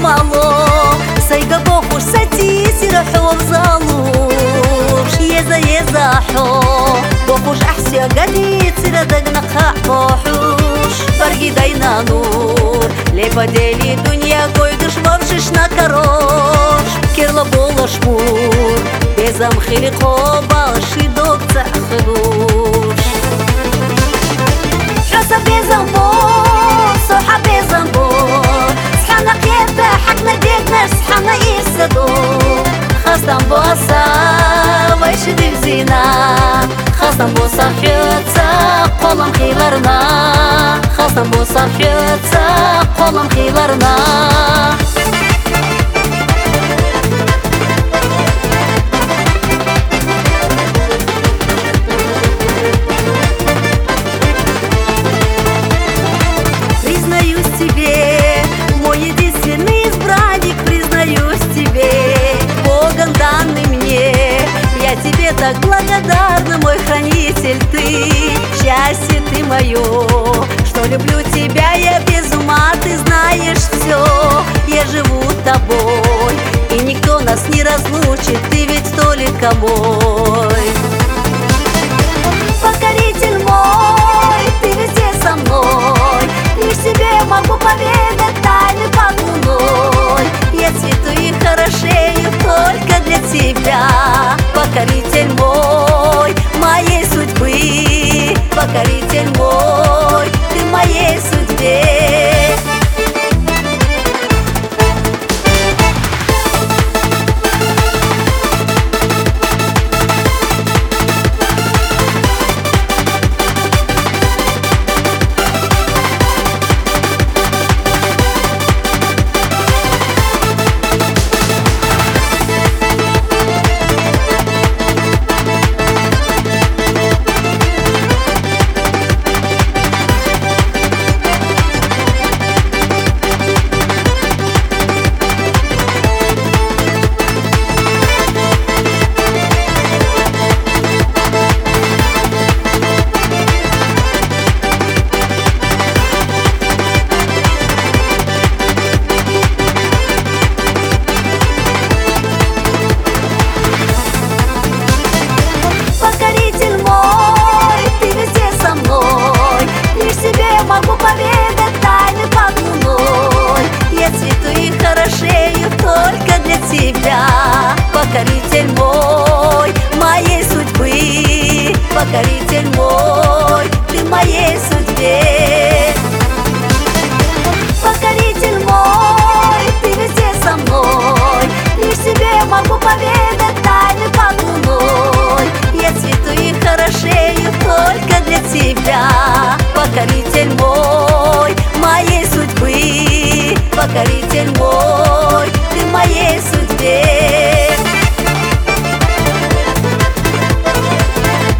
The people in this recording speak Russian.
мало. Сайга бохуш сатиси руху взалуш. Еза حو بخوش أحسي قديت سردقنا بوحوش فرقي داينا نور لي بديلي دنيا قويدش مرششنا كروش كيرلا بولا شمور بيزم خيلي خوباشي دوك تأخذوش حسا بيزم بور صوحا بيزم بور سحانا قيبتا حقنا ديقنا سحانا إيسادور خاصة بوسا ويش دي زينة خاصة بوسا حيوتا قولم خيلرنا خاصة بوسا حيوتا قولم خيلرنا Признаюсь тебе, мой единственный избранник, признаюсь тебе, Богом данный мне. Я тебе так благодарна, мой хранитель ты. Счастье ты мое, что люблю тебя я без ума, ты знаешь все. Я живу тобой, и никто нас не разлучит, ты ведь только мой.